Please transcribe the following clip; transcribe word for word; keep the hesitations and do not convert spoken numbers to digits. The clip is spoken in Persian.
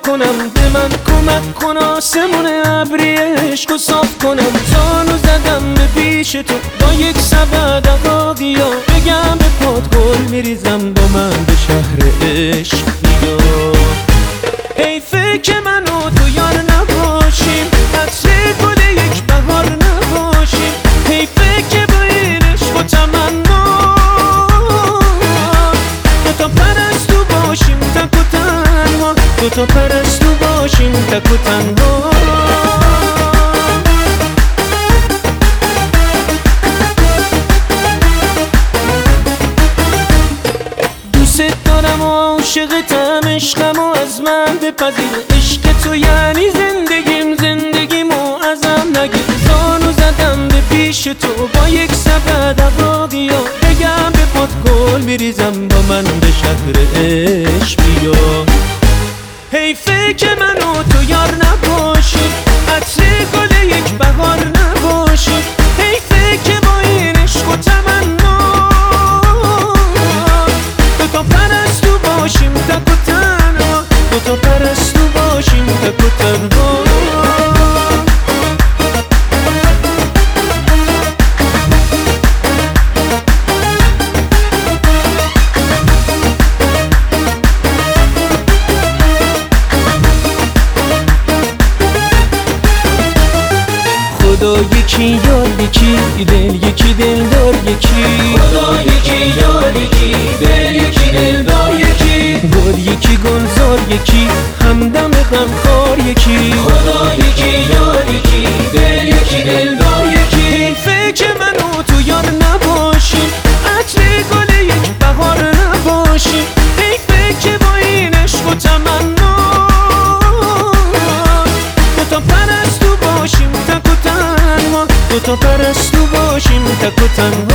کنم، به من کمک کن آسمون ابری عشق و صاف کنم. زانو زدم به پیش تو با یک سبد عقاقیا، بگم به پات گل میریزم با من به شهر عشق بیا. حیفه که من و تو یار نباشیم، عطر گل یک بهار نباشیم. حیفه که با این عشق و تمنا دوتا پرستو باشیم تک و تنها، دوتا پرستو باشیم تک و تنها. دوست دارم و عاشقتم، عشقم و از من بپذیر. عشق تو یعنی زندگیم، زندگیمو ازم نگیر. زانو زدم به پیش تو با یک سبد عقاقیا، بگم به پات گل میریزم با من به شهر عشق بیا. حیفه که من و تو یار نباشیم، عطر گل یک بهار نباشیم. حیفه که با این عشق و تمنا دوتا پرستو باشیم تک و تنها، دوتا پرستو باشیم تک و تنها. خدا یکی یار یکی دل یکی دلدار یکی، خدا یکی یار یکی دل یکی دلدار یکی. گل یکی گلزار یکی همدم غمخوار یکی، خدا یکی یار یکی دل یکی دلدار یکی. حیفه که من و تو یار نباشیم، عطر گل یک بهار نباشیم. حیفه که با این عشق و تمنا دوتا پرستو باشیم تک و تنها، دوتا پرستو باشیم تک و تنها.